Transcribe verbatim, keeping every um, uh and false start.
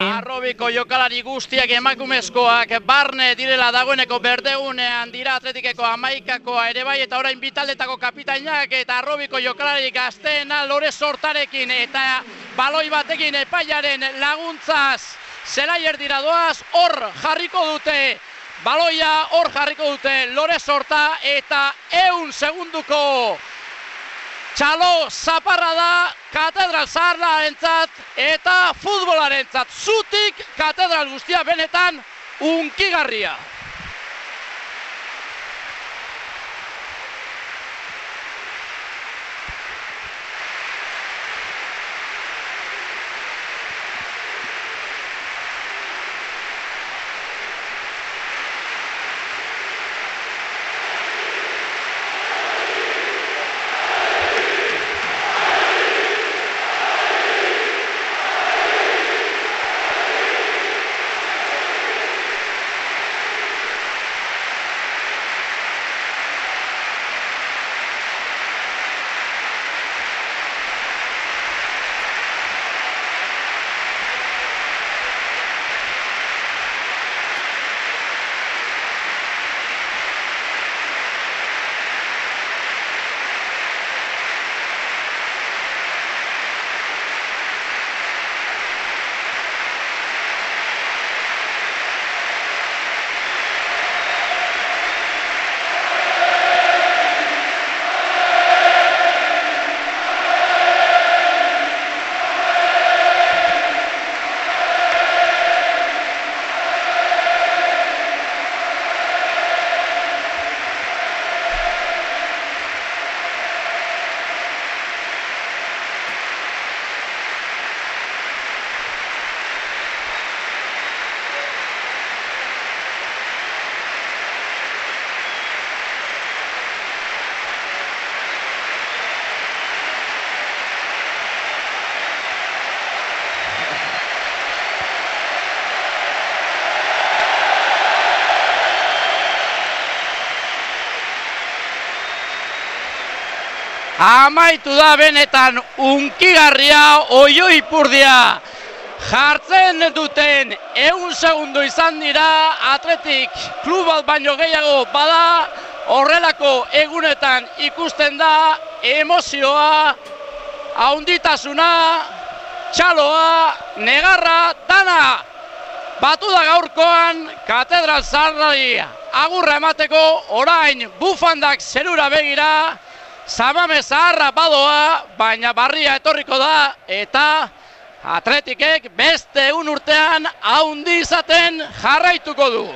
Arrobiko jokalari guztiak emakumezkoak barne direla dagoeneko berdegunean dira Atletikeko hamaikakoa ere bai, eta orain bitaldetako kapitainak eta Arrobiko jokalari gazteena Lore Sortarekin eta baloi batekin epaiaren laguntzaz zelaier dira doaz, hor jarriko dute baloia, hor jarriko dute Lore Sorta eta ehun segunduko txalo zaparra da Katedral Zaharrarentzat eta futbolarentzat. Zutik katedral guztia benetan unkigarria. Amaitu da benetan unkigarria, oioi ipurdia jartzen duten ehun segundo izan dira. Atletik klub bat baino gehiago bada, horrelako egunetan ikusten da emozioa, haunditasuna, txaloa, negarra, dana batu da gaurkoan Katedral Zaharrari agurra emateko. Orain bufandak zerura begira, Zamame zaharra badoa, baina barria etorriko da eta Atletikek beste un urtean haundi izaten jarraituko du.